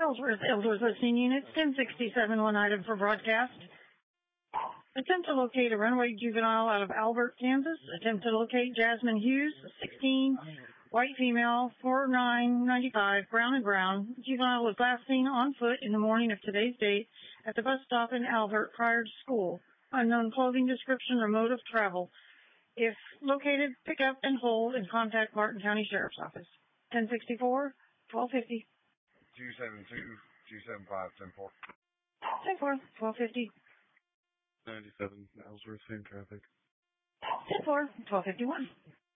Ellsworth Listening Units, 1067, one item for broadcast. Attempt to locate a runaway juvenile out of Albert, Kansas. Attempt to locate Jasmine Hughes, 16, white female, 4995, brown and brown. Juvenile was last seen on foot in the morning of today's date at the bus stop in Albert prior to school. Unknown clothing description or mode of travel. If located, pick up and hold and contact Martin County Sheriff's Office. 1064, 1250. 272-275, 10-4. 10-4, 1250. 97, Ellsworth, same traffic. 10-4, 1251.